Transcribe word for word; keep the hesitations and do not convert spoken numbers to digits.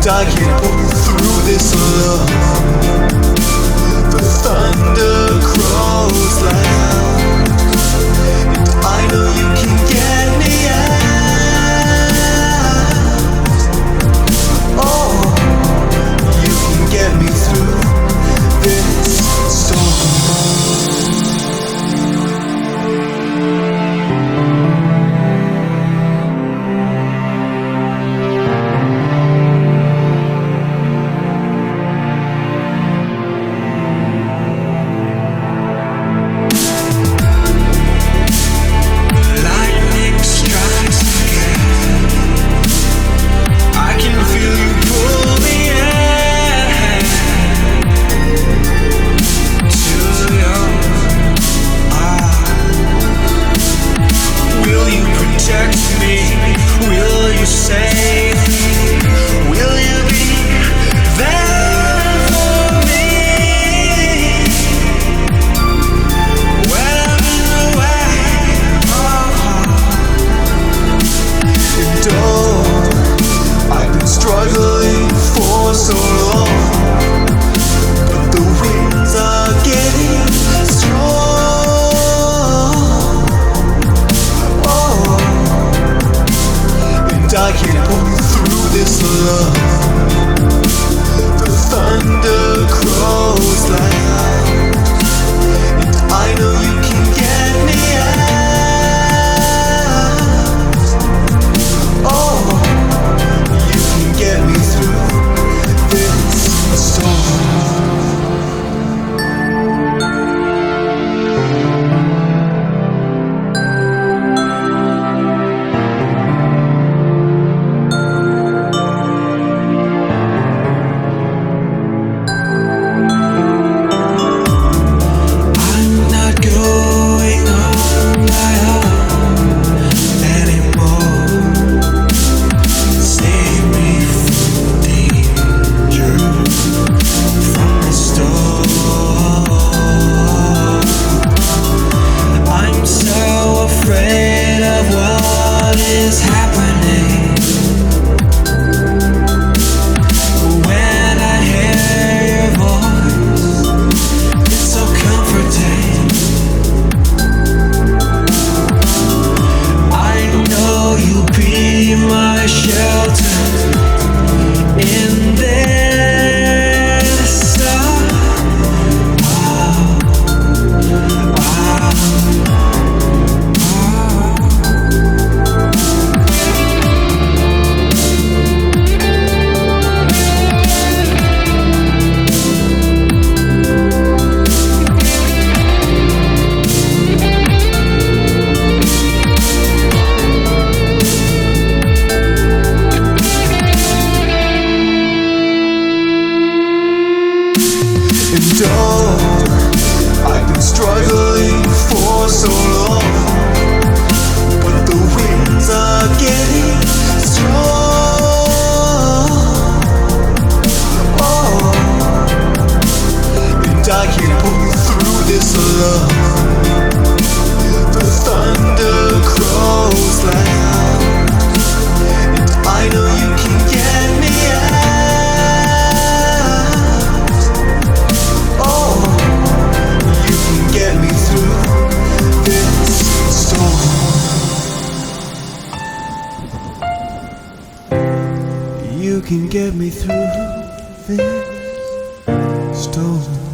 I can't pull through this love. The thunder crows loud, and I know you can get me out. Oh, you can get me through this storm. Struggling for so long, but the winds are getting strong. Oh, and I can't pull through this love. The thunder crows loud, and I know you can get me out. Oh, get me through this storm. I'm not going on my own anymore. Save me from the storm. I'm so afraid of what is happening. When I hear your voice, it's so comforting. I know you'll be my shelter in this storm. Oh, oh, and oh, I've been struggling for so long, but the winds are getting strong. Oh, and I can't pull through this love. The thunder crows loud, and I know you can get me out. Oh, you can get me through this storm. You can get me through this storm.